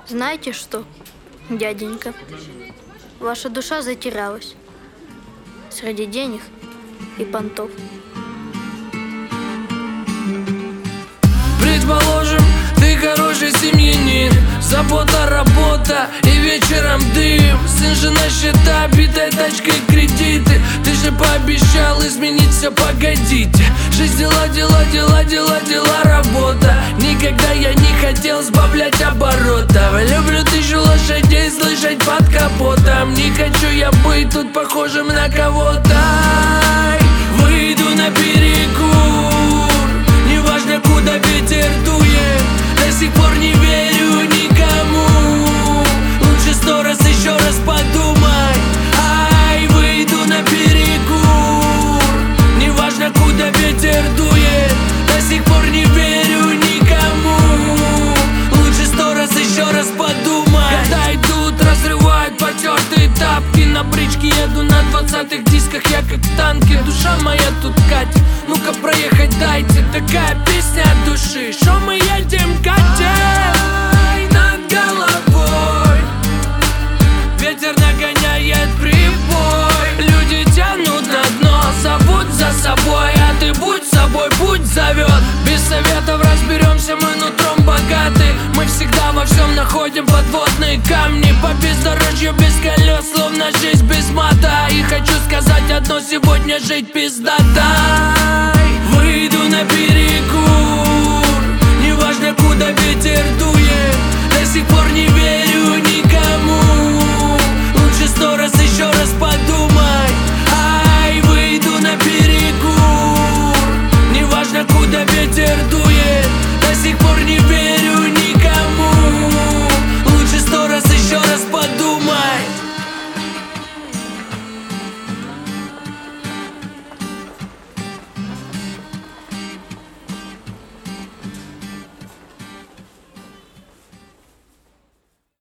Знаете что, дяденька? Ваша душа затерялась среди денег и понтов. Предположим, ты хороший семьянин, забота, работа и вечером дым. Сын, жена, счета, битая тачка и кредиты. Ты же пообещал изменить все, погодите. Жизнь, дела, дела, дела, дела, дела, работа. Никогда я не хотел сбавлять оборотов. Люблю 1000 лошадей слышать под капотом. Не хочу я быть тут похожим на кого-то. Выйду на перекур, неважно куда ветер дует. До сих пор не верю никому. Лучше 100 раз еще раз подумай. Ай, выйду на перекур, неважно куда ветер дует. До сих пор не верю никому. Лучше 100 раз еще раз подумай. Когда идут, разрывают потертые тапки. На бричке еду на 20-х дисках, я как в танке. Душа моя тут катит, ну-ка проехать дайте. Такая песня от души, шо мы едем, катим. Над головой ветер нагоняет прибой. Люди тянут на дно, зовут за собой. А ты будь собой, путь зовет. Без советов разберемся, мы нутром богаты. Мы всегда во всем находим подводные камни. По бездорожью без колес, словно жизнь без мата. И хочу сказать одно, сегодня жить пиздата. Выйду на перекур, неважно куда ветер дует. До сих пор не верю никому. Лучше 100 раз еще раз подумай. Ай, выйду на перекур, неважно куда ветер дует.